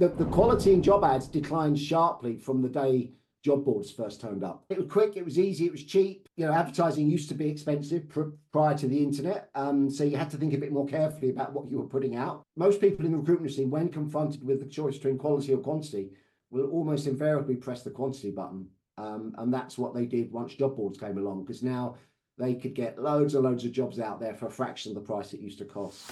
The quality in job ads declined sharply from the day job boards first turned up. It was quick, it was easy, it was cheap. Advertising used to be expensive prior to the internet. So you had to think a bit more carefully about what you were putting out. Most people in the recruitment scene, when confronted with the choice between quality or quantity, will almost invariably press the quantity button. And that's what they did once job boards came along, because now they could get loads and loads of jobs out there for a fraction of the price it used to cost.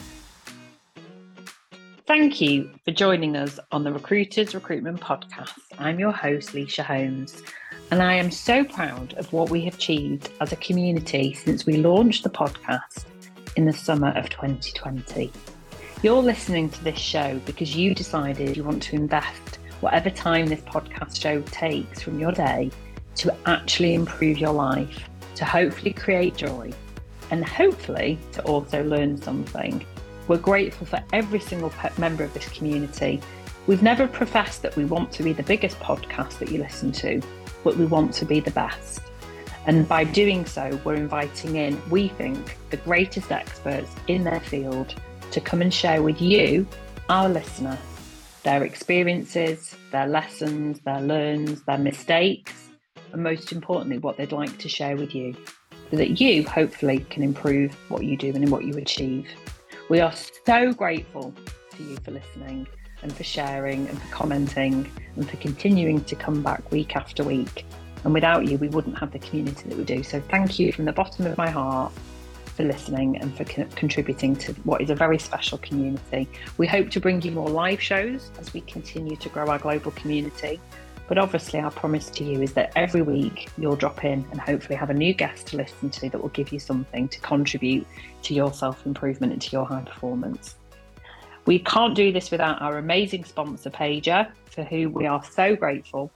Thank you for joining us on the Recruiters Recruitment Podcast. I'm your host, Leisha Holmes, and I am so proud of what we have achieved as a community since we launched the podcast in the summer of 2020. You're listening to this show because you decided you want to invest whatever time this podcast show takes from your day to actually improve your life, to hopefully create joy, and hopefully to also learn something. We're grateful for every single member of this community. We've never professed that we want to be the biggest podcast that you listen to, but we want to be the best. And by doing so, we're inviting in, we think, the greatest experts in their field to come and share with you, our listener, their experiences, their lessons, their learns, their mistakes, and most importantly, what they'd like to share with you, so that you hopefully can improve what you do and what you achieve. We are so grateful to you for listening and for sharing and for commenting and for continuing to come back week after week. And without you, we wouldn't have the community that we do. So thank you from the bottom of my heart for listening and for contributing to what is a very special community. We hope to bring you more live shows as we continue to grow our global community. But obviously our promise to you is that every week you'll drop in and hopefully have a new guest to listen to that will give you something to contribute to your self-improvement and to your high performance. We can't do this without our amazing sponsor, Paiger, for who we are so grateful.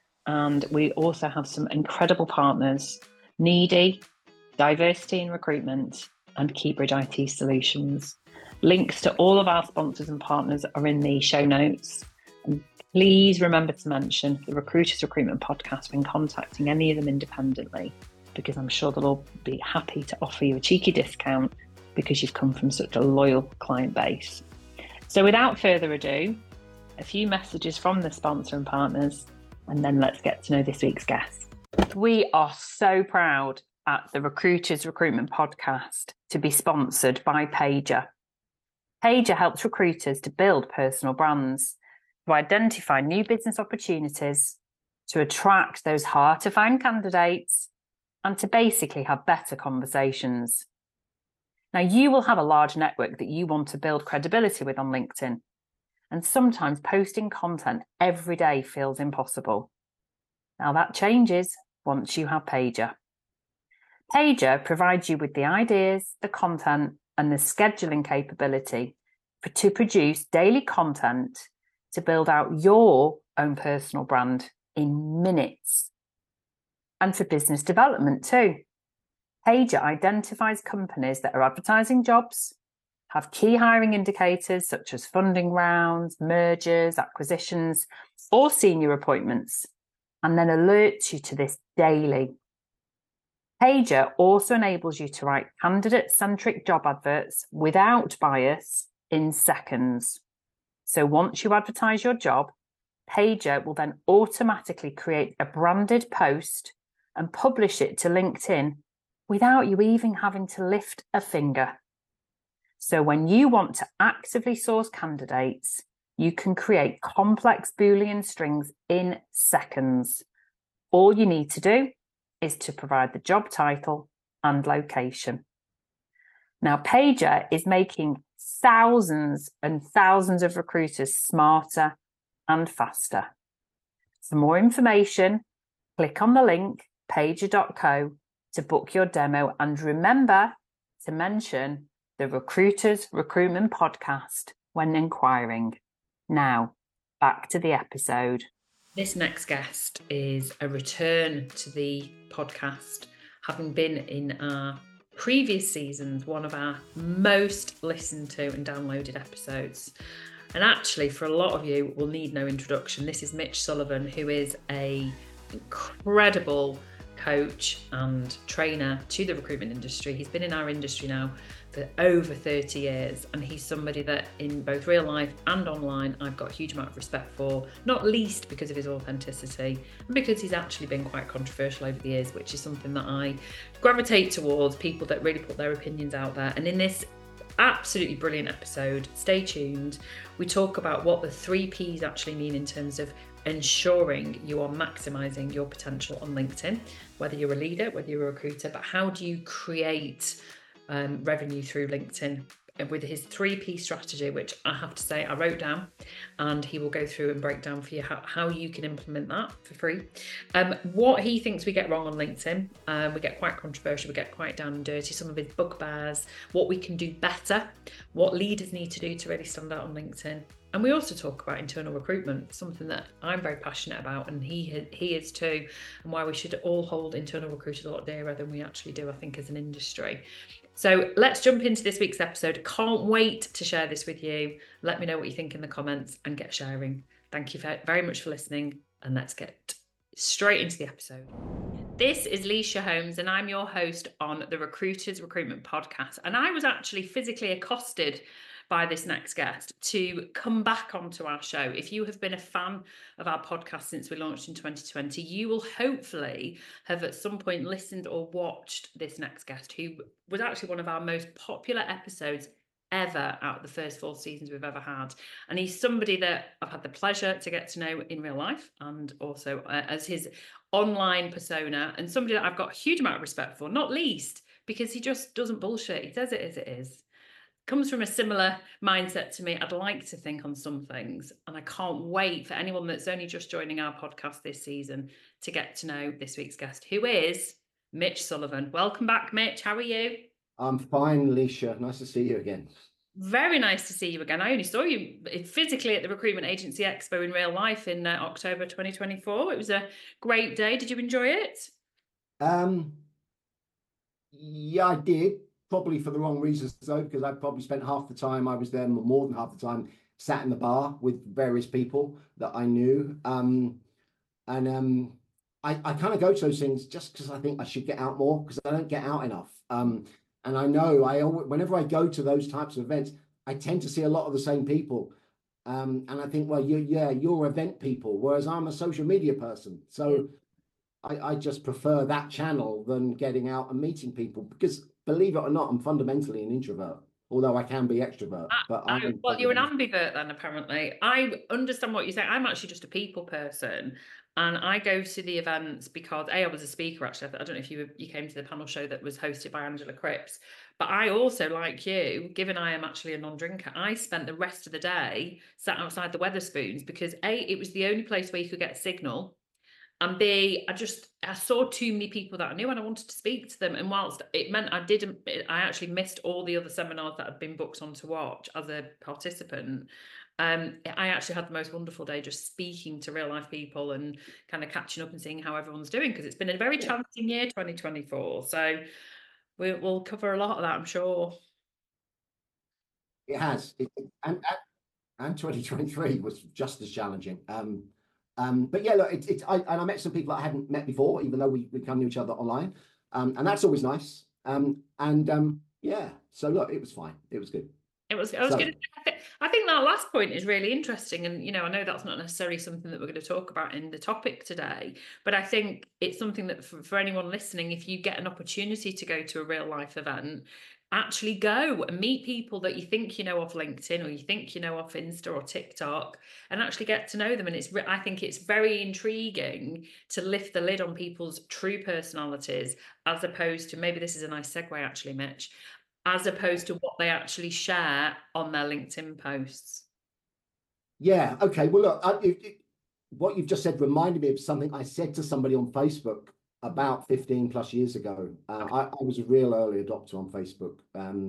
And we also have some incredible partners, Needy, Diversity in Recruitment, and Keybridge IT Solutions. Links to all of our sponsors and partners are in the show notes. And please remember to mention the Recruiters Recruitment Podcast when contacting any of them independently, because I'm sure they'll all be happy to offer you a cheeky discount because you've come from such a loyal client base. So without further ado, a few messages from the sponsor and partners, and then let's get to know this week's guest. We are so proud at the Recruiters Recruitment Podcast to be sponsored by Paiger. Paiger helps recruiters to build personal brands, to identify new business opportunities, to attract those hard-to-find candidates, and to basically have better conversations. Now, you will have a large network that you want to build credibility with on LinkedIn, and sometimes posting content every day feels impossible. Now, that changes once you have Paiger. Paiger provides you with the ideas, the content, and the scheduling capability to produce daily content to build out your own personal brand in minutes. And for business development too. Paiger identifies companies that are advertising jobs, have key hiring indicators such as funding rounds, mergers, acquisitions, or senior appointments, and then alerts you to this daily. Paiger also enables you to write candidate-centric job adverts without bias in seconds. So once you advertise your job, Paiger will then automatically create a branded post and publish it to LinkedIn without you even having to lift a finger. So when you want to actively source candidates, you can create complex Boolean strings in seconds. All you need to do is to provide the job title and location. Now, Paiger is making thousands and thousands of recruiters smarter and faster. For more information, click on the link paiger.co to book your demo, and remember to mention the Recruiters Recruitment Podcast when inquiring. Now, back to the episode. This next guest is a return to the podcast, having been in our previous seasons, one of our most listened to and downloaded episodes. And actually, for a lot of you, will need no introduction. This is Mitch Sullivan, who is an incredible coach and trainer to the recruitment industry. He's been in our industry now for for over 30 years, and he's somebody that in both real life and online I've got a huge amount of respect for, not least because of his authenticity and because he's actually been quite controversial over the years, which is something that I gravitate towards, people that really put their opinions out there. And in this absolutely brilliant episode, stay tuned, we talk about what the 3 Ps actually mean in terms of ensuring you are maximizing your potential on LinkedIn, whether you're a leader, whether you're a recruiter, but how do you create revenue through LinkedIn with his 3P strategy, which I have to say I wrote down, and he will go through and break down for you how you can implement that for free. What he thinks we get wrong on LinkedIn, we get quite controversial, we get quite down and dirty, some of his bugbears, what we can do better, what leaders need to do to really stand out on LinkedIn. And we also talk about internal recruitment, something that I'm very passionate about, and he is too, and why we should all hold internal recruiters a lot dearer than we actually do, I think, as an industry. So let's jump into this week's episode. Can't wait to share this with you. Let me know what you think in the comments and get sharing. Thank you very much for listening, and let's get straight into the episode. This is Leisha Holmes, and I'm your host on the Recruiters Recruitment Podcast. And I was actually physically accosted by this next guest to come back onto our show. If you have been a fan of our podcast since we launched in 2020, you will hopefully have at some point listened or watched this next guest, who was actually one of our most popular episodes ever out of the first 4 seasons we've ever had. And he's somebody that I've had the pleasure to get to know in real life, and also as his online persona, and somebody that I've got a huge amount of respect for, not least because he just doesn't bullshit. He says it as it is. Comes from a similar mindset to me, I'd like to think, on some things, and I can't wait for anyone that's only just joining our podcast this season to get to know this week's guest, who is Mitch Sullivan. Welcome back, Mitch. How are you? I'm fine, Leisha. Nice to see you again. Very nice to see you again. I only saw you physically at the Recruitment Agency Expo in real life in October 2024. It was a great day. Did you enjoy it? Yeah, I did. Probably for the wrong reasons, though, because I probably spent half the time I was there, more than half the time, sat in the bar with various people that I knew. I kind of go to those things just because I think I should get out more, because I don't get out enough. And I know whenever I go to those types of events, I tend to see a lot of the same people. And I think, well, you're event people, whereas I'm a social media person. So I just prefer that channel than getting out and meeting people, because believe it or not, I'm fundamentally an introvert, although I can be extrovert. Well, you're an ambivert then, apparently. I understand what you're saying. I'm actually just a people person, and I go to the events because I was a speaker, actually. I don't know if you came to the panel show that was hosted by Angela Cripps, but I also, like you, given I am actually a non-drinker, I spent the rest of the day sat outside the Wetherspoons because A, it was the only place where you could get a signal, and B, I saw too many people that I knew and I wanted to speak to them. And whilst it meant I actually missed all the other seminars that had been booked on to watch as a participant. I actually had the most wonderful day just speaking to real life people and kind of catching up and seeing how everyone's doing, because it's been a very challenging year, 2024. So we'll cover a lot of that, I'm sure. It has. And 2023 was just as challenging. But yeah, look, I met some people that I hadn't met before, even though we come to each other online, and that's always nice. Yeah, so look, it was fine. It was good. I was going to say, I think that last point is really interesting, and I know that's not necessarily something that we're going to talk about in the topic today, but I think it's something that for anyone listening, if you get an opportunity to go to a real life event, actually go and meet people that you think you know off LinkedIn, or you think you know off Insta or TikTok, and actually get to know them. And I think it's very intriguing to lift the lid on people's true personalities, as opposed to, maybe this is a nice segue actually, Mitch, as opposed to what they actually share on their LinkedIn posts. Yeah, okay. Well, look, what you've just said reminded me of something I said to somebody on Facebook about 15 plus years ago. I was a real early adopter on Facebook,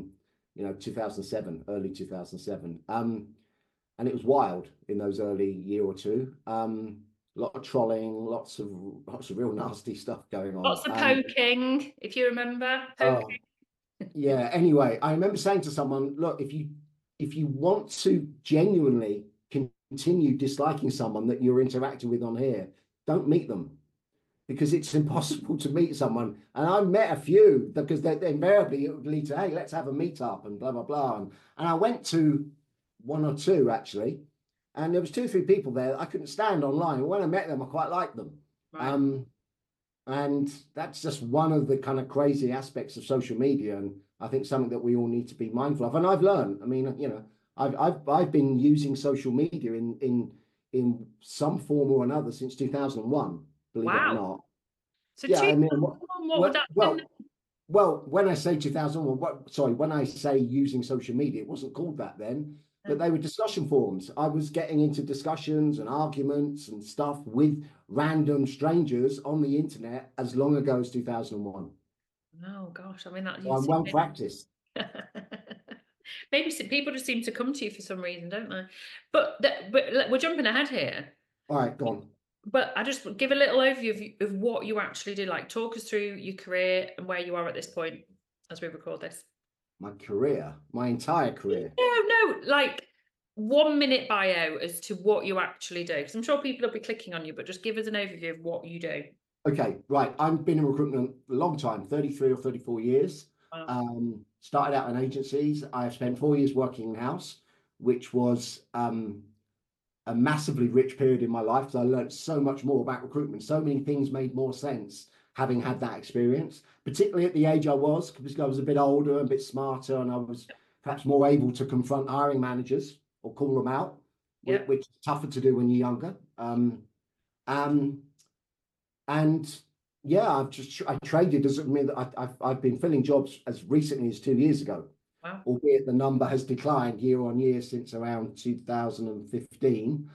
2007, early 2007. And it was wild in those early year or two. A lot of trolling, lots of real nasty stuff going on. Lots of poking, if you remember. Poking. Yeah. Anyway, I remember saying to someone, look, if you want to genuinely continue disliking someone that you're interacting with on here, don't meet them, because it's impossible to meet someone. And I met a few because they invariably it would lead to, hey, let's have a meetup and blah, blah, blah. And I went to one or two actually, and there was 2 or 3 people there I couldn't stand online. When I met them, I quite liked them. Right. And that's just one of the kind of crazy aspects of social media. And I think something that we all need to be mindful of. And I've learned, I mean, you know, I've been using social media in some form or another since 2001, believe it or Wow. not. So Yeah, I mean, 2001, what would that been? well, when I say 2001, sorry, when I say using social media, it wasn't called that then, but they were discussion forums. I was getting into discussions and arguments and stuff with random strangers on the internet as long ago as 2001. Oh gosh, I mean that So I'm used to well be. practiced. Maybe people just seem to come to you for some reason, don't they? But we're jumping ahead here. All right, go on. But I just give a little overview of what you actually do. Like, talk us through your career and where you are at this point as we record this. My career, my entire career. No, like 1 minute bio as to what you actually do. Because I'm sure people will be clicking on you, but just give us an overview of what you do. Okay, right. I've been in recruitment a long time, 33 or 34 years. Wow. Started out in agencies. I've spent 4 years working in-house, which was a massively rich period in my life because I learned so much more about recruitment. So many things made more sense having had that experience, particularly at the age I was, because I was a bit older and a bit smarter, and I was perhaps more able to confront hiring managers or call them out, Yeah. which is tougher to do when you're younger. And yeah, I traded. Doesn't mean that I've been filling jobs as recently as 2 years ago, Wow. albeit the number has declined year on year since around 2015.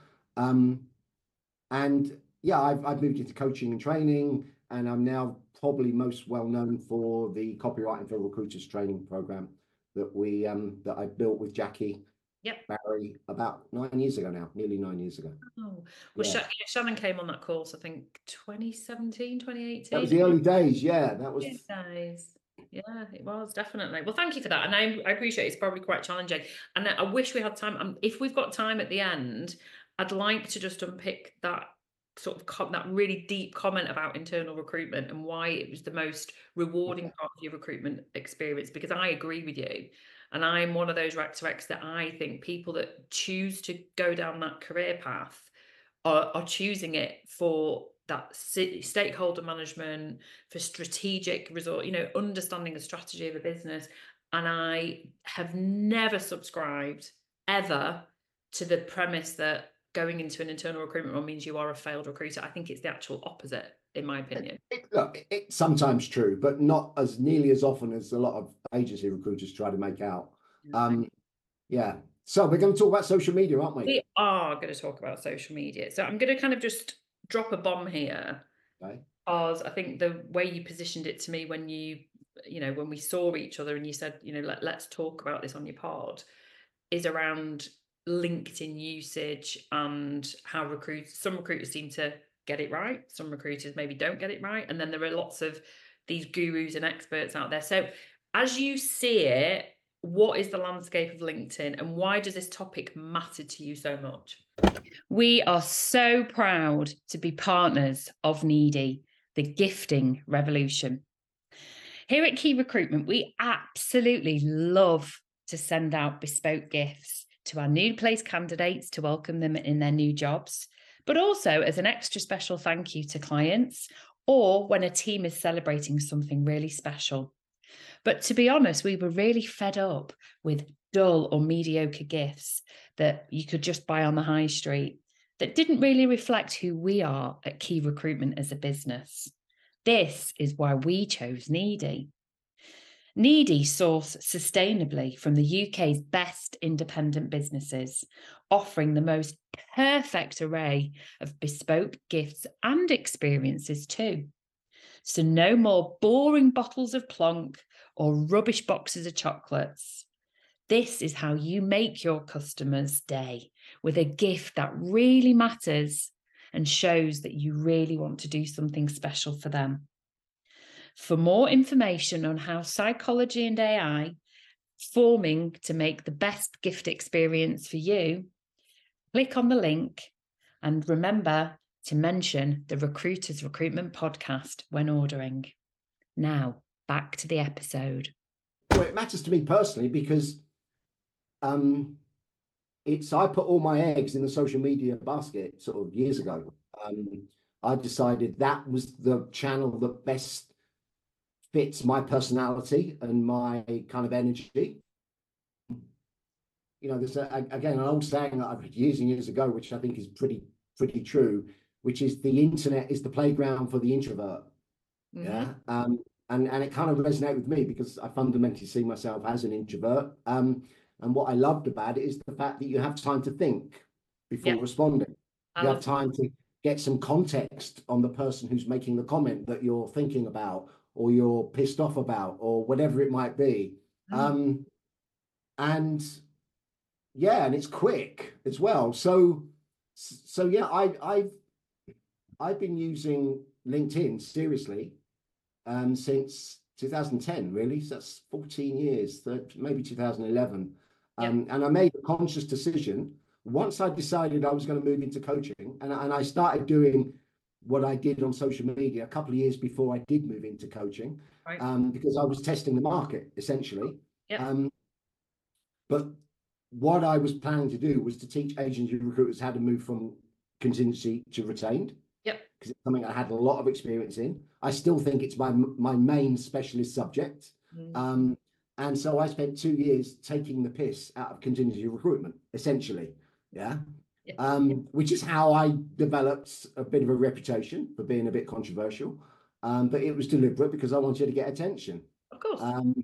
And yeah, I've moved into coaching and training, and I'm now probably most well known for the copywriting for recruiters training program that I built with Jackie Barry about 9 years ago now, nearly 9 years ago. Oh, well, Yeah. Shannon came on that course, I think 2017, 2018. That was the early days. Yeah, that was. Days. Yeah, it was definitely. Well, thank you for that. And I appreciate it's probably quite challenging. And I wish we had time. If we've got time at the end, I'd like to just unpick that sort of that really deep comment about internal recruitment and why it was the most rewarding part of your recruitment experience, because I agree with you. And I'm one of those Rec to Recs that I think people that choose to go down that career path are choosing it for that stakeholder management, for strategic resort, understanding the strategy of a business. And I have never subscribed ever to the premise that going into an internal recruitment role means you are a failed recruiter. I think it's the actual opposite, in my opinion. Look, it's sometimes true, but not as nearly as often as a lot of agency recruiters try to make out. Yeah. So we're going to talk about social media, aren't we? We are going to talk about social media. So I'm going to kind of just drop a bomb here. Okay. Because I think the way you positioned it to me when when we saw each other and you said, let's talk about this on your pod, is around LinkedIn usage and how some recruiters seem to get it right. Some recruiters maybe don't get it right. And then there are lots of these gurus and experts out there. So as you see it, what is the landscape of LinkedIn and why does this topic matter to you so much? We are so proud to be partners of Needy, the gifting revolution. Here at Key Recruitment, we absolutely love to send out bespoke gifts to our new place candidates to welcome them in their new jobs, but also as an extra special thank you to clients or when a team is celebrating something really special. But to be honest, we were really fed up with dull or mediocre gifts that you could just buy on the high street that didn't really reflect who we are at Key Recruitment as a business. This is why we chose Needy. Needy source sustainably from the UK's best independent businesses, offering the most perfect array of bespoke gifts and experiences too. So no more boring bottles of Plonk or rubbish boxes of chocolates. This is how you make your customers' day with a gift that really matters and shows that you really want to do something special for them. For more information on how psychology and AI forming to make the best gift experience for you, click on the link and remember to mention the Recruiters Recruitment Podcast when ordering. Now, back to the episode. Well, it matters to me personally because I put all my eggs in the social media basket sort of years ago. I decided that was the channel that best fits my personality and my kind of energy. You know, there's again an old saying that I've heard years and years ago, which I think is pretty true, which is the internet is the playground for the introvert. Mm-hmm. Yeah. And it kind of resonated with me because I fundamentally see myself as an introvert. And what I loved about it is the fact that you have time to think before responding. You have time to get some context on the person who's making the comment that you're thinking about or you're pissed off about or whatever it might be. And it's quick as well. So yeah, I've been using LinkedIn seriously since 2010, really. So that's 14 years, maybe 2011. And I made a conscious decision once I decided I was going to move into coaching, and I started doing what I did on social media a couple of years before I did move into coaching, because I was testing the market essentially. But what I was planning to do was to teach agency recruiters how to move from contingency to retained. Because it's something I had a lot of experience in. I still think it's my main specialist subject. And so I spent 2 years taking the piss out of contingency recruitment, essentially. Which is how I developed a bit of a reputation for being a bit controversial. But it was deliberate because I wanted to get attention. Of course.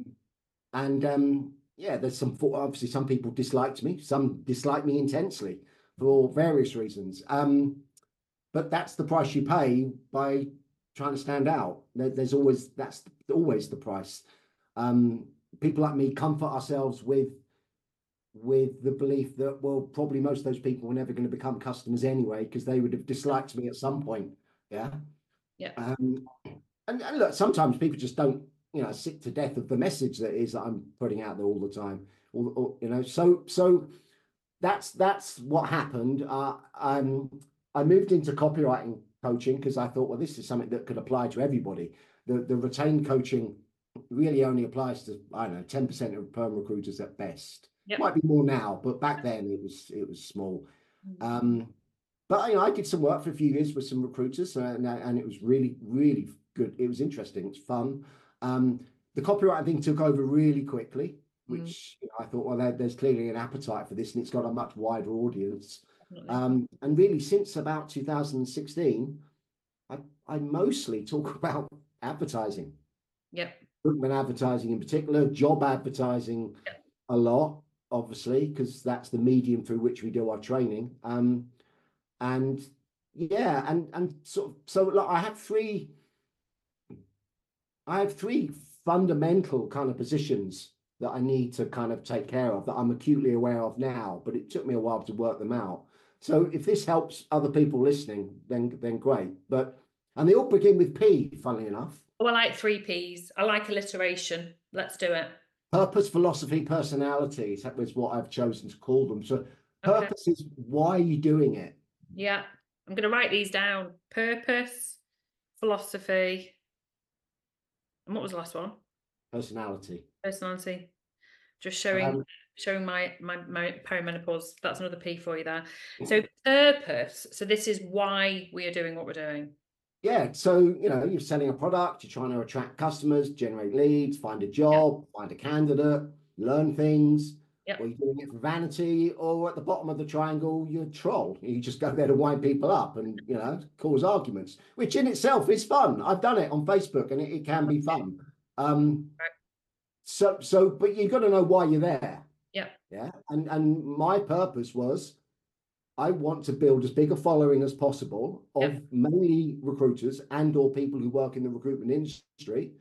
There's obviously some people disliked me. Some disliked me intensely for various reasons. But that's the price you pay by trying to stand out. That's always the price. People like me comfort ourselves with the belief that, well, probably most of those people were never going to become customers anyway, because they would have disliked me at some point. And look, sometimes people just don't, sick to death of the message that I'm putting out there all the time. So that's what happened. I moved into copywriting coaching because I thought, well, this is something that could apply to everybody. The retained coaching really only applies to, 10% of perm recruiters at best. Might be more now, but back then it was small. But I did some work for a few years with some recruiters, and it was really, really good. It was interesting. It's fun. The copywriting thing took over really quickly, which I thought, well, there's clearly an appetite for this, and it's got a much wider audience. And really, since about 2016, I mostly talk about advertising. Recruitment advertising in particular, job advertising a lot, obviously, because that's the medium through which we do our training. So look, I have three fundamental kind of positions that I need to kind of take care of, that I'm acutely aware of now, but it took me a while to work them out. So if this helps other people listening, then great. And they all begin with P, funnily enough. Oh, I like 3 Ps. I like alliteration. Let's do it. Purpose, philosophy, personalities. That was what I've chosen to call them. So purpose is, why are you doing it? Yeah. I'm going to write these down. Purpose, philosophy. And what was the last one? Personality. Just showing my perimenopause. That's another P for you there. So purpose. So this is why we are doing what we're doing. Yeah. So, you're selling a product, you're trying to attract customers, generate leads, find a job, find a candidate, learn things. Or you're doing it for vanity, or at the bottom of the triangle, you're a troll. You just go there to wind people up and, cause arguments, which in itself is fun. I've done it on Facebook and it can be fun. But you've got to know why you're there. Yeah. And my purpose was, I want to build as big a following as possible of mainly recruiters and or people who work in the recruitment industry,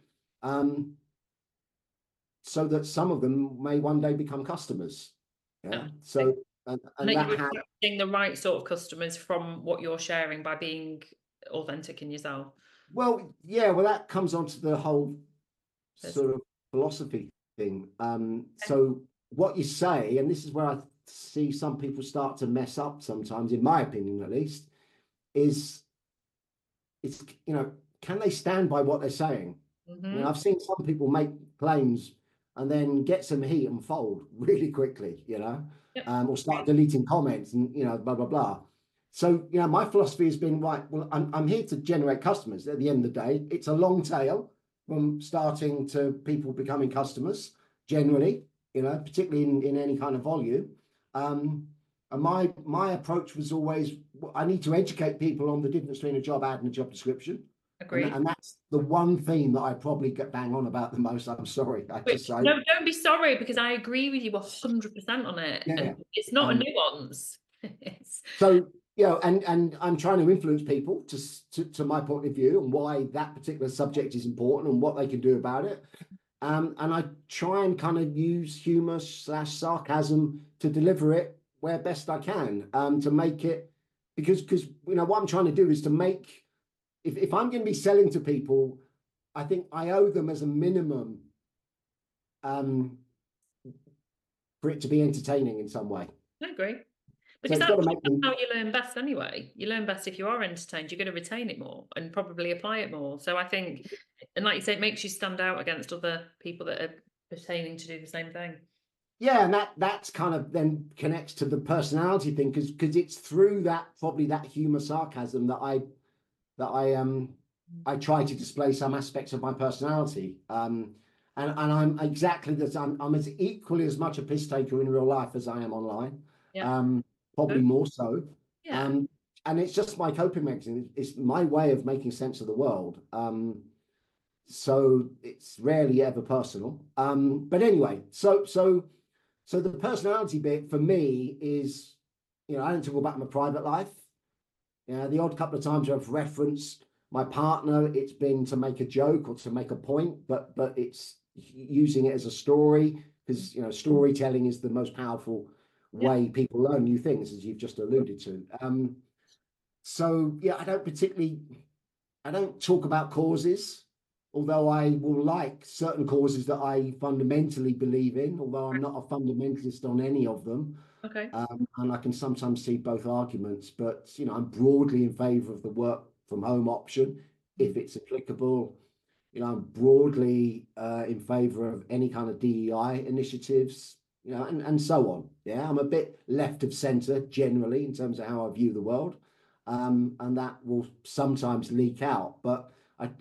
so that some of them may one day become customers. So and that you're attracting the right sort of customers from what you're sharing by being authentic in yourself. Well, that comes onto the whole sort of philosophy thing. So what you say, and this is where I see some people start to mess up sometimes, in my opinion at least, is it's, can they stand by what they're saying? Mhm. I've seen some people make claims and then get some heat and fold really quickly, Yep. or start deleting comments and, blah, blah, blah. So, my philosophy has been, right, well, I'm here to generate customers at the end of the day. It's a long tail from starting to people becoming customers generally, particularly in any kind of volume. And my approach was always, I need to educate people on the difference between a job ad and a job description. Agreed. And that's the one theme that I probably get bang on about the most. I'm sorry. No, don't be sorry, because I agree with you 100% on it. Yeah. And it's not a nuance. So, and I'm trying to influence people to my point of view and why that particular subject is important and what they can do about it. And I try and kind of use humor/sarcasm to deliver it where best I can, to make it, because what I'm trying to do is to make, if I'm going to be selling to people, I think I owe them as a minimum for it to be entertaining in some way. I agree. So Because it's got to that's make them. how you learn best anyway. You learn best if you are entertained. You're going to retain it more and probably apply it more. So I think, and like you say, it makes you stand out against other people that are pertaining to do the same thing. Yeah, and that's kind of then connects to the personality thing, because it's through that, probably that humor, sarcasm, that I try to display some aspects of my personality. And I'm exactly that. I'm as equally as much a piss taker in real life as I am online. Yeah. Probably Good. more so. Yeah. And it's just my coping mechanism. It's my way of making sense of the world. So it's rarely ever personal. But anyway, so the personality bit for me is, I don't talk about my private life. The odd couple of times I've referenced my partner, it's been to make a joke or to make a point, but it's using it as a story, because storytelling is the most powerful way people learn new things, as you've just alluded to. So yeah, I don't talk about causes, although I will like certain causes that I fundamentally believe in, although I'm not a fundamentalist on any of them. Okay. And I can sometimes see both arguments, but I'm broadly in favour of the work from home option if it's applicable. I'm broadly in favour of any kind of DEI initiatives, and so on. Yeah, I'm a bit left of centre generally in terms of how I view the world, and that will sometimes leak out. But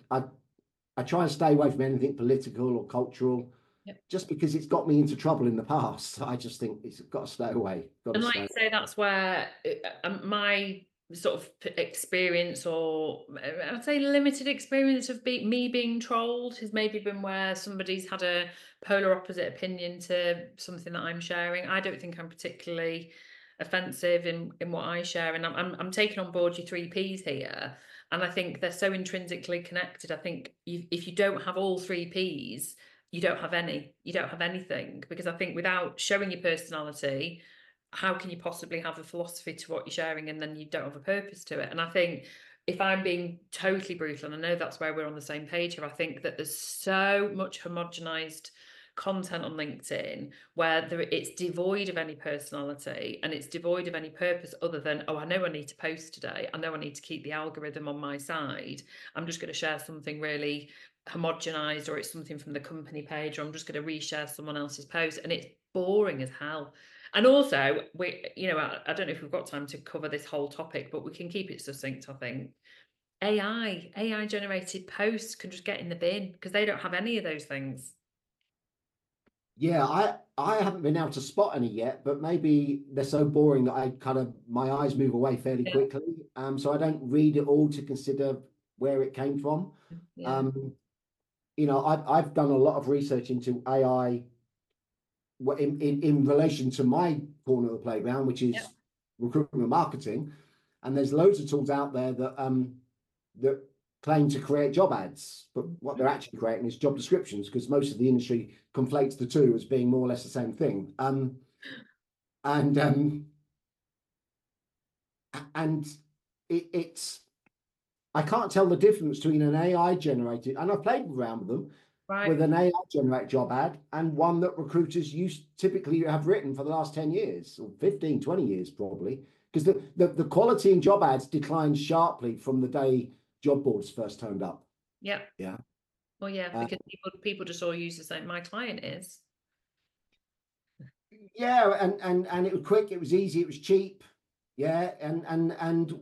I try and stay away from anything political or cultural. Just because it's got me into trouble in the past. I just think it's got to stay away. And like you say, that's where my sort of experience, or I'd say limited experience of me being trolled, has maybe been where somebody's had a polar opposite opinion to something that I'm sharing. I don't think I'm particularly offensive in what I share, and I'm taking on board your 3Ps here, and I think they're so intrinsically connected. I think if you don't have all 3Ps, you don't have anything, because I think without showing your personality, how can you possibly have a philosophy to what you're sharing, and then you don't have a purpose to it? And I think, if I'm being totally brutal, and I know that's where we're on the same page here, I think that there's so much homogenized content on LinkedIn where it's devoid of any personality and it's devoid of any purpose other than, oh, I know I need to post today, I know I need to keep the algorithm on my side, I'm just going to share something really homogenized, or it's something from the company page, or I'm just going to reshare someone else's post, and it's boring as hell. And also, I don't know if we've got time to cover this whole topic, but we can keep it succinct. I think AI generated posts can just get in the bin, because they don't have any of those things. Yeah, I haven't been able to spot any yet, but maybe they're so boring that my eyes move away fairly quickly. So I don't read it all to consider where it came from. Yeah. I've done a lot of research into AI in relation to my corner of the playground, which is recruitment marketing, and there's loads of tools out there that claim to create job ads, but what they're actually creating is job descriptions, because most of the industry conflates the two as being more or less the same thing. It's I can't tell the difference between an AI generated, and I've played around with them, with an AI generated job ad and one that recruiters typically have written for the last 10 years or 15, 20 years probably, because the quality in job ads declines sharply from the day job boards first turned up. Yeah. Yeah. Well, yeah, because people just all use the same. My client is. Yeah, and it was quick, it was easy, it was cheap. Yeah, and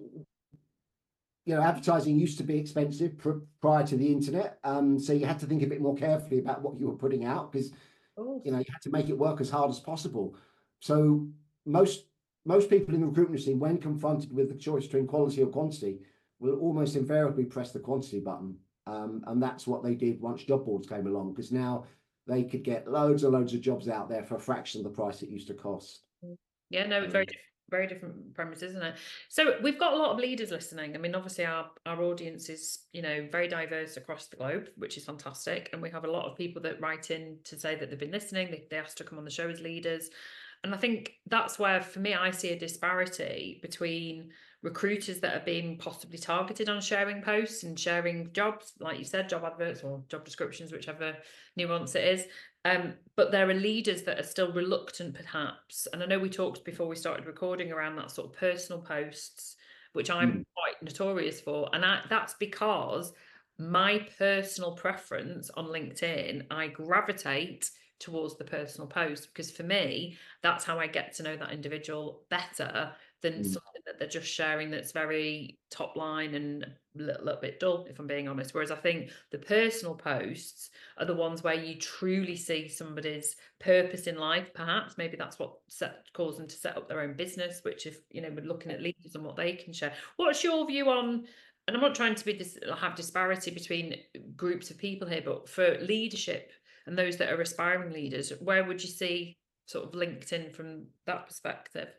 advertising used to be expensive prior to the internet. So you had to think a bit more carefully about what you were putting out, because you had to make it work as hard as possible. So most people in the recruitment scene, when confronted with the choice between quality or quantity, will almost invariably press the quantity button. And that's what they did once job boards came along, because now they could get loads and loads of jobs out there for a fraction of the price it used to cost. Yeah, no, very different premise, isn't it? So we've got a lot of leaders listening. I mean, obviously our audience is, very diverse across the globe, which is fantastic. And we have a lot of people that write in to say that they've been listening. They asked to come on the show as leaders. And I think that's where, for me, I see a disparity between recruiters that are being possibly targeted on sharing posts and sharing jobs, like you said, job adverts or job descriptions, whichever nuance it is. But there are leaders that are still reluctant, perhaps. And I know we talked before we started recording around that sort of personal posts, which I'm quite notorious for. And that's because my personal preference on LinkedIn, I gravitate towards the personal post, because for me, that's how I get to know that individual better than something that they're just sharing that's very top line and a little bit dull, if I'm being honest. Whereas I think the personal posts are the ones where you truly see somebody's purpose in life. Perhaps maybe that's what caused them to set up their own business, which, if we're looking at leaders and what they can share. What's your view on, and I'm not trying to have disparity between groups of people here, but for leadership and those that are aspiring leaders, where would you see sort of LinkedIn from that perspective?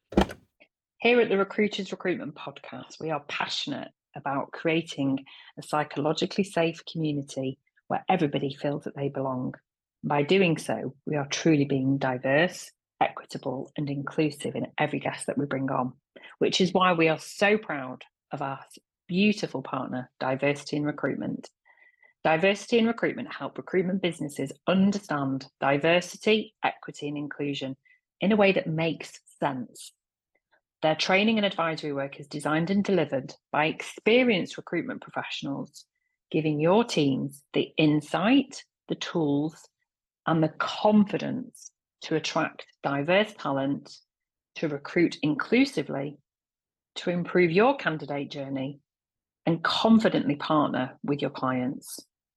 Here at the Recruiters Recruitment Podcast, we are passionate about creating a psychologically safe community where everybody feels that they belong. By doing so, we are truly being diverse, equitable, and inclusive in every guest that we bring on, which is why we are so proud of our beautiful partner, Diversity in Recruitment. Diversity in Recruitment help recruitment businesses understand diversity, equity, and inclusion in a way that makes sense. Their training and advisory work is designed and delivered by experienced recruitment professionals, giving your teams the insight, the tools, and the confidence to attract diverse talent, to recruit inclusively, to improve your candidate journey, and confidently partner with your clients.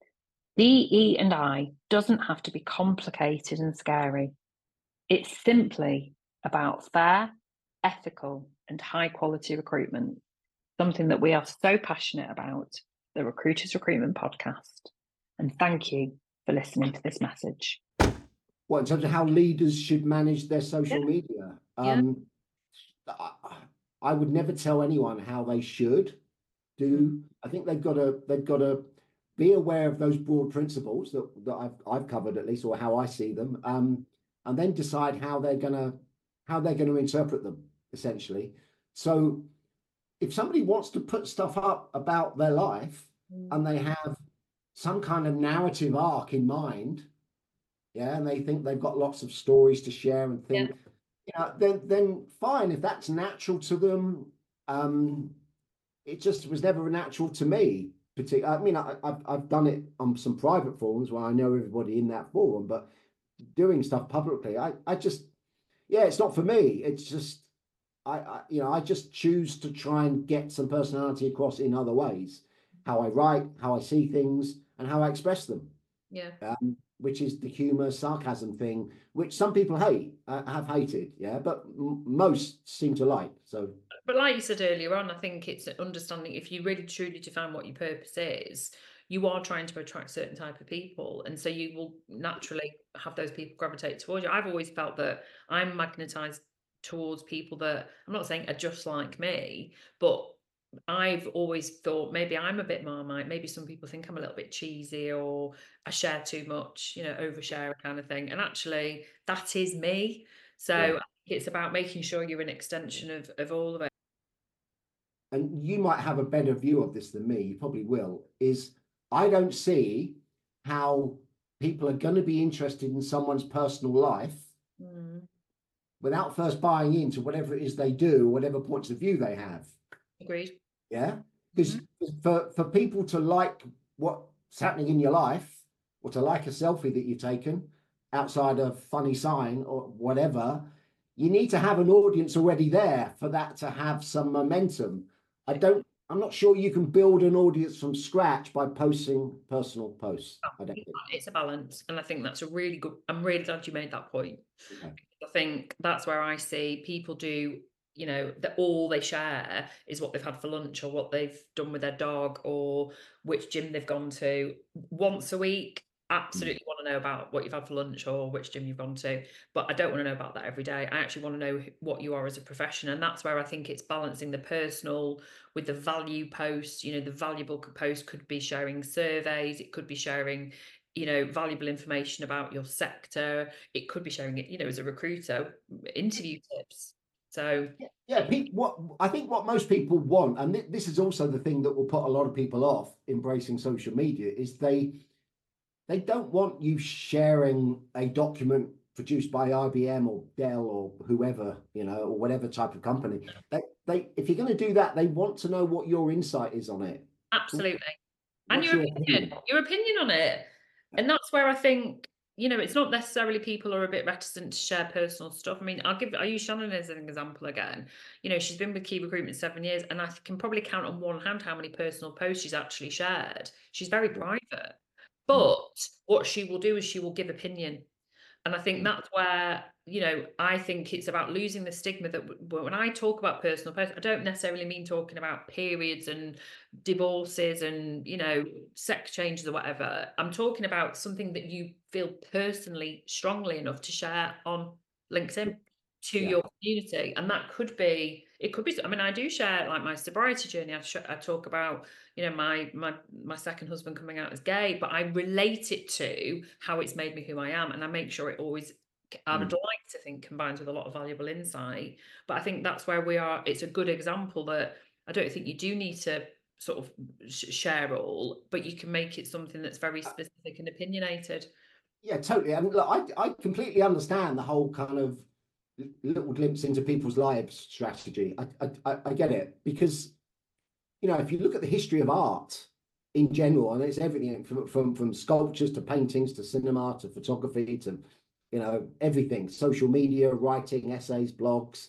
DE&I doesn't have to be complicated and scary. It's simply about fair, ethical, and high quality recruitment, something that we are so passionate about, the Recruiters Recruitment Podcast. And thank you for listening to this message. What, in terms of how leaders should manage their social media? I would never tell anyone how they should do. I think they've got to be aware of those broad principles that I've covered, at least, or how I see them, and then decide how they're gonna interpret them, essentially. So if somebody wants to put stuff up about their life and they have some kind of narrative arc in mind, and they think they've got lots of stories to share and think, then fine. If that's natural to them, it just was never natural to me. I mean, I've done it on some private forums where I know everybody in that forum, but doing stuff publicly, I just, it's not for me. It's just, I just choose to try and get some personality across in other ways, how I write, how I see things, and how I express them. Which is the humor, sarcasm thing, which some people have hated, but most seem to like. So, but like you said earlier on, I think it's understanding, if you really truly define what your purpose is, you are trying to attract certain type of people, and so you will naturally have those people gravitate towards you. I've always felt that I'm magnetized towards people that, I'm not saying are just like me, but I've always thought maybe I'm a bit Marmite. Maybe some people think I'm a little bit cheesy, or I share too much, overshare kind of thing. And actually, that is me. So I think it's about making sure you're an extension of all of it. And you might have a better view of this than me. You probably will. Is I don't see how people are going to be interested in someone's personal life without first buying into whatever it is they do, whatever points of view they have. Agreed. Yeah. Because for people to like what's happening in your life, or to like a selfie that you've taken outside a funny sign or whatever, you need to have an audience already there for that to have some momentum. I'm not sure you can build an audience from scratch by posting personal posts. I don't think. It's a balance, and I think that's a really good. I'm really glad you made that point. Yeah. I think that's where I see people do, you know, that all they share is what they've had for lunch or what they've done with their dog or which gym they've gone to once a week. Absolutely want to know about what you've had for lunch or which gym you've gone to, but I don't want to know about that every day. I actually want to know what you are as a profession, and that's where I think it's balancing the personal with the value post. You know, the valuable post could be sharing surveys, it could be sharing, you know, valuable information about your sector, it could be sharing it, you know, as a recruiter, interview tips. So yeah, I think what most people want, and this is also the thing that will put a lot of people off embracing social media, is they don't want you sharing a document produced by IBM or Dell or whoever, you know, or whatever type of company. They if you're going to do that, they want to know what your insight is on it. absolutely. And What's your opinion on it. And that's where I think, you know, it's not necessarily people are a bit reticent to share personal stuff. I mean, I'll use Shannon as an example again. You know, she's been with Key Recruitment 7 years, and I can probably count on one hand how many personal posts she's actually shared. She's very private. But what she will do is she will give opinion. And I think that's where, you know, I think it's about losing the stigma that when I talk about personal posts, I don't necessarily mean talking about periods and divorces and, you know, sex changes or whatever. I'm talking about something that you feel personally strongly enough to share on LinkedIn to your community. And that could be, it could be, I mean, I do share like my sobriety journey. I talk about, you know, my second husband coming out as gay, but I relate it to how it's made me who I am. And I make sure it always, I would like to think, combines with a lot of valuable insight. But I think that's where we are. It's a good example that I don't think you do need to sort of share all, but you can make it something that's very specific and opinionated. Yeah, totally. I mean, look, I completely understand the whole kind of little glimpse into people's lives strategy. I get it, because, you know, if you look at the history of art in general, and it's everything from sculptures to paintings to cinema to photography to, you know, everything, social media, writing, essays, blogs,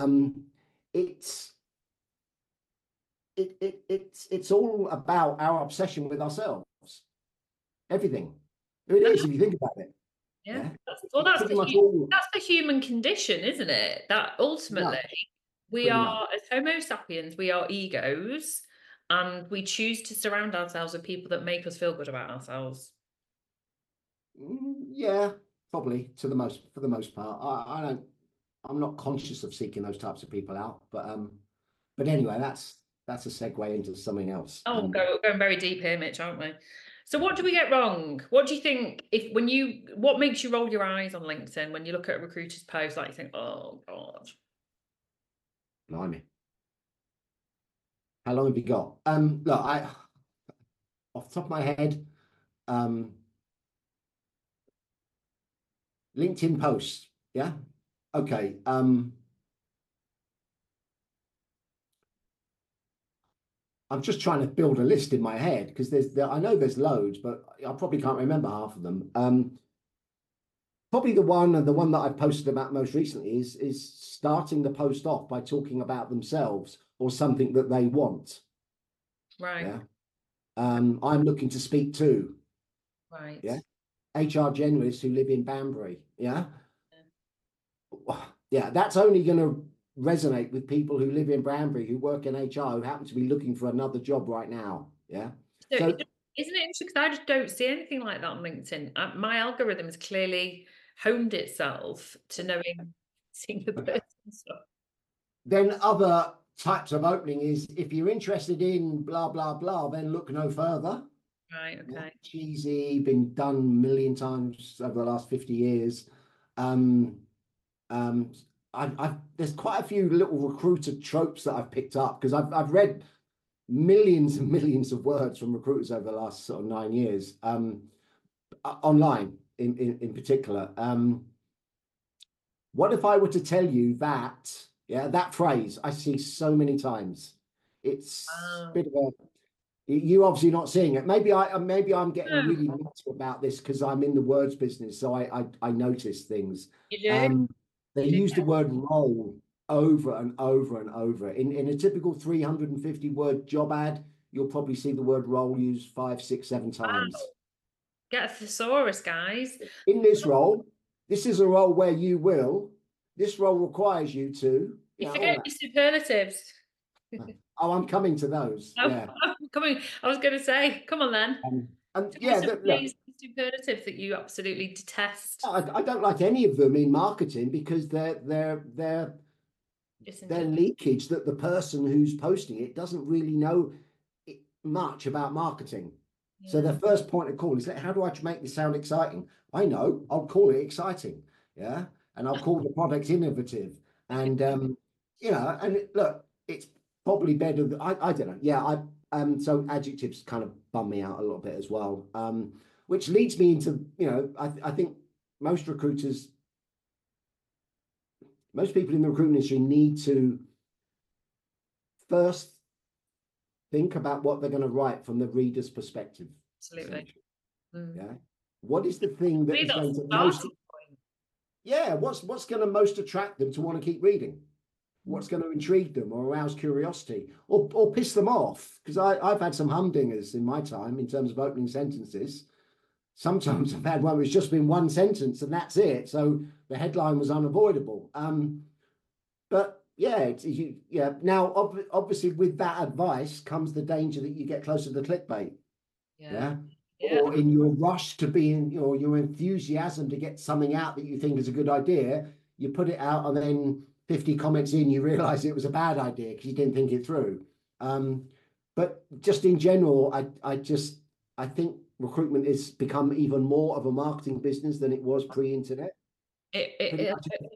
it's all about our obsession with ourselves. Everything. It is, if you think about it. Yeah. That's the human condition, isn't it? That ultimately we are, as Homo sapiens, we are egos, and we choose to surround ourselves with people that make us feel good about ourselves. Yeah, probably for the most part. I'm not conscious of seeking those types of people out, but anyway, that's a segue into something else. Oh, going very deep here, Mitch, aren't we? So what do we get wrong? What do you think, what makes you roll your eyes on LinkedIn when you look at a recruiter's post, like you think, oh God. Blimey. How long have you got? Look, off the top of my head, LinkedIn posts, yeah? Okay. I'm just trying to build a list in my head, because I know there's loads, but I probably can't remember half of them. Probably the one that I've posted about most recently is starting the post off by talking about themselves or something that they want. Right. Yeah. I'm looking to speak to. Right. Yeah. HR generalists who live in Banbury. Yeah. Yeah, that's only going to resonate with people who live in Banbury, who work in HR, who happen to be looking for another job right now. Yeah. So isn't it interesting? Because I just don't see anything like that on LinkedIn. My algorithm has clearly honed itself to seeing the person stuff. Then other types of opening is, if you're interested in blah blah blah, then look no further. Right. Okay. Yeah, cheesy, been done a million times over the last 50 years. There's quite a few little recruiter tropes that I've picked up, because I've read millions and millions of words from recruiters over the last sort of 9 years, online in particular. What if I were to tell you that, that phrase I see so many times, It's a Wow. bit of a, you obviously not seeing it. Maybe I'm getting No, really meta about this because I'm in the words business, so I notice things. you do. Um, they You do. use the word role over and over and over. In a typical 350 word job ad, you'll probably see the word role used 5, 6, 7 times. Wow. Get a thesaurus, guys. In this role, this is a role where this role requires you to, You all forget that. your superlatives. Oh, I'm coming to those. Yeah. I'm coming. I was going to say, come on then. And Tell yeah, us some look, amazing superlatives that you absolutely detest. I don't like any of them in marketing because they're leakage that the person who's posting it doesn't really know much about marketing. So their first point of call is, how do I make this sound exciting? I know, I'll call it exciting. Yeah. And I'll call the product innovative. And, and look, it's probably better. I don't know. Yeah. So adjectives kind of bum me out a little bit as well. Which leads me into, I think most people in the recruitment industry need to first think about what they're going to write from the reader's perspective. Absolutely. Yeah. What is the thing that is going to most? Yeah. What's going to most attract them to want to keep reading? What's going to intrigue them or arouse curiosity or piss them off? Because I've had some humdingers in my time in terms of opening sentences. Sometimes I've had one which just been one sentence and that's it. So the headline was unavoidable. But yeah, Now, obviously, with that advice comes the danger that you get closer to clickbait. Yeah. Or in your rush to be in, or your enthusiasm to get something out that you think is a good idea, you put it out and then 50 comments in, you realize it was a bad idea because you didn't think it through. But just in general, I think recruitment has become even more of a marketing business than it was pre-internet. It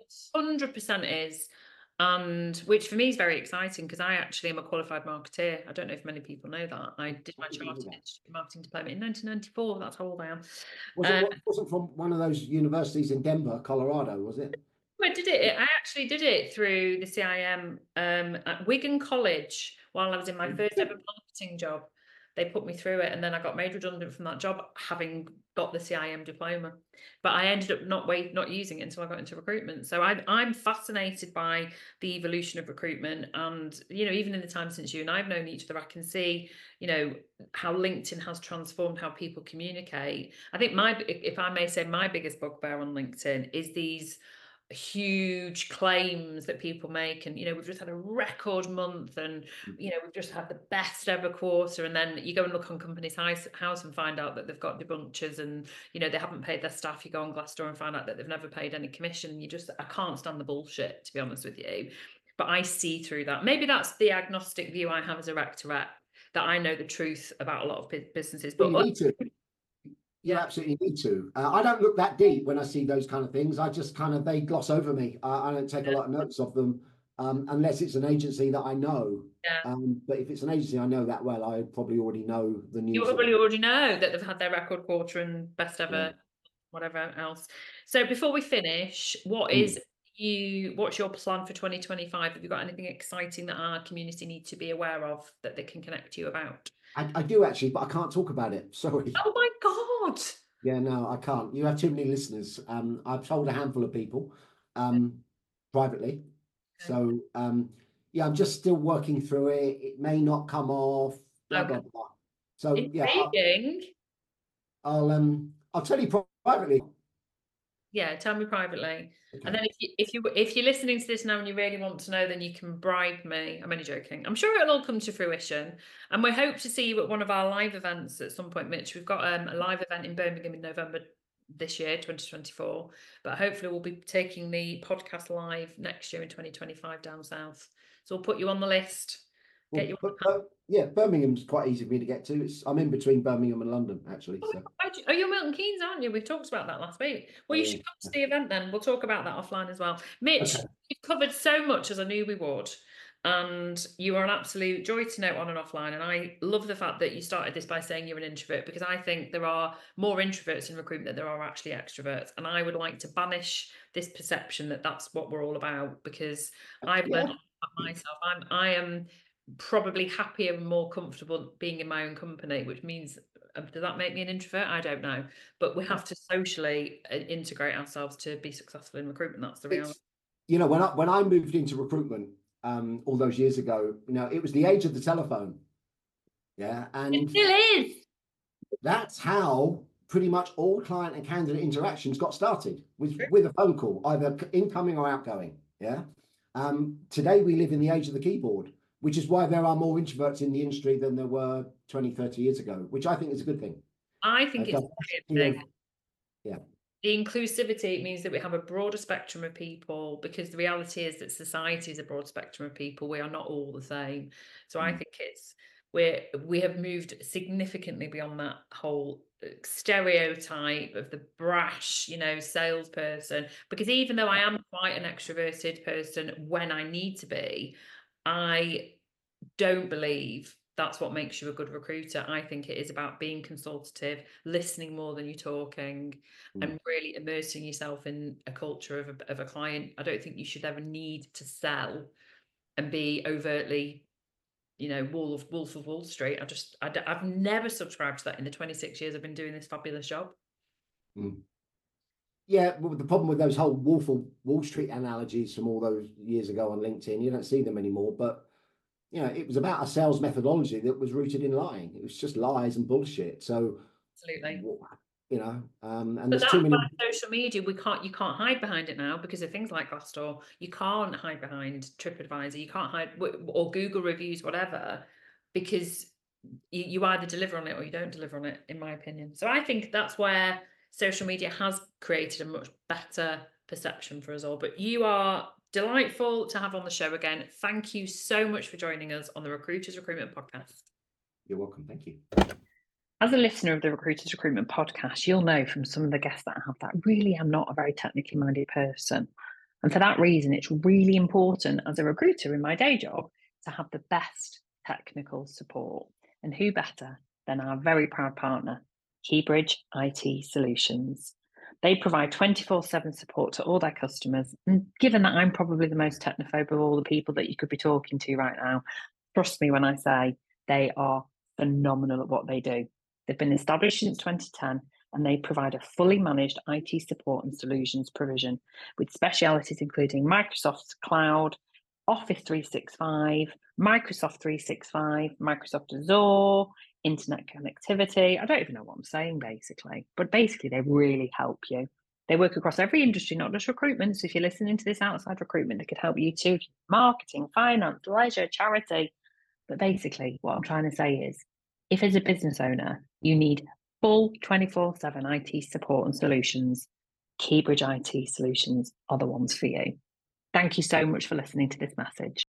100% is. And which for me is very exciting because I actually am a qualified marketeer. I don't know if many people know that. I did my chartered marketing diploma in 1994. That's how old I am. Wasn't from one of those universities in Denver, Colorado, was it? I did it. I actually did it through the CIM at Wigan College while I was in my first ever marketing job. They put me through it, and then I got made redundant from that job, having got the CIM diploma. But I ended up not using it until I got into recruitment. So I'm fascinated by the evolution of recruitment, and even in the time since you and I've known each other, I can see how LinkedIn has transformed how people communicate. I think if I may say, my biggest bugbear on LinkedIn is these huge claims that people make, and we've just had a record month, and we've just had the best ever quarter, and then you go and look on Companies House and find out that they've got debunches, and they haven't paid their staff. You go on Glassdoor and find out that they've never paid any commission. I can't stand the bullshit, to be honest with you. But I see through that. Maybe that's the agnostic view I have as a rectorate, that I know the truth about a lot of businesses. But you need to. You absolutely need to. I don't look that deep when I see those kind of things. I just they gloss over me. I don't take a lot of notice of them unless it's an agency that I know. But if it's an agency I know that well, I probably already know the news. You probably already know that they've had their record quarter and best ever, whatever else. So before we finish, what's your plan for 2025? Have you got anything exciting that our community need to be aware of that they can connect to you about? I do actually, but I can't talk about it. Sorry. Oh my God. Yeah, no, I can't. You have too many listeners. I've told a handful of people privately. So yeah, I'm just still working through it. It may not come off, blah, blah, blah. So intriguing. I'll tell you privately. Yeah, tell me privately. Okay. And then if you're listening to this now and you really want to know, then you can bribe me. I'm only joking. I'm sure it'll all come to fruition. And we hope to see you at one of our live events at some point, Mitch. We've got a live event in Birmingham in November this year, 2024. But hopefully we'll be taking the podcast live next year in 2025 down south. So we'll put you on the list. Yeah, Birmingham's quite easy for me to get to. I'm in between Birmingham and London, actually. So. Oh, you're Milton Keynes, aren't you? We've talked about that last week. Well, you should come to the event then. We'll talk about that offline as well. Mitch, you've covered so much as I knew we would. And you are an absolute joy to know on and offline. And I love the fact that you started this by saying you're an introvert, because I think there are more introverts in recruitment than there are actually extroverts. And I would like to banish this perception that that's what we're all about, because I've learned about myself. I am probably happier and more comfortable being in my own company, which means, does that make me an introvert? I don't know. But we have to socially integrate ourselves to be successful in recruitment. That's the reality. It's, when I moved into recruitment all those years ago, it was the age of the telephone. Yeah. And it still is. That's how pretty much all client and candidate interactions got started, with a phone call, either incoming or outgoing. Yeah. Today we live in the age of the keyboard, which is why there are more introverts in the industry than there were 20, 30 years ago, which I think is a good thing. I think it's a good thing. Yeah. The inclusivity means that we have a broader spectrum of people, because the reality is that society is a broad spectrum of people. We are not all the same. So I think we have moved significantly beyond that whole stereotype of the brash, salesperson. Because even though I am quite an extroverted person when I need to be, I don't believe that's what makes you a good recruiter. I think it is about being consultative, listening more than you're talking, and really immersing yourself in a culture of a client. I don't think you should ever need to sell and be overtly, wolf of Wall Street. I've never subscribed to that in the 26 years I've been doing this fabulous job. Yeah, well, the problem with those whole Wolf of Wall Street analogies from all those years ago on LinkedIn, you don't see them anymore. But it was about a sales methodology that was rooted in lying. It was just lies and bullshit. So absolutely, and but there's too many. Social media, you can't hide behind it now because of things like Glassdoor. You can't hide behind TripAdvisor. You can't hide, or Google reviews, whatever, because you either deliver on it or you don't deliver on it, in my opinion. So I think that's where social media has created a much better perception for us all. But you are delightful to have on the show again. Thank you so much for joining us on the Recruiters Recruitment Podcast. You're welcome. Thank you. As a listener of the Recruiters Recruitment Podcast, you'll know from some of the guests that I have that I really am not a very technically minded person. And for that reason, it's really important as a recruiter in my day job to have the best technical support. And who better than our very proud partner, Keybridge IT Solutions. They provide 24/7 support to all their customers. And given that I'm probably the most technophobe of all the people that you could be talking to right now, trust me when I say they are phenomenal at what they do. They've been established since 2010, and they provide a fully managed IT support and solutions provision with specialities including Microsoft Cloud, Office 365, Microsoft 365, Microsoft Azure, internet connectivity. I don't even know what I'm saying, basically. But basically, they really help you. They work across every industry, not just recruitment. So if you're listening to this outside recruitment, they could help you too. Marketing, finance, leisure, charity. But basically, what I'm trying to say is, if as a business owner, you need full 24/7 IT support and solutions, Keybridge IT Solutions are the ones for you. Thank you so much for listening to this message.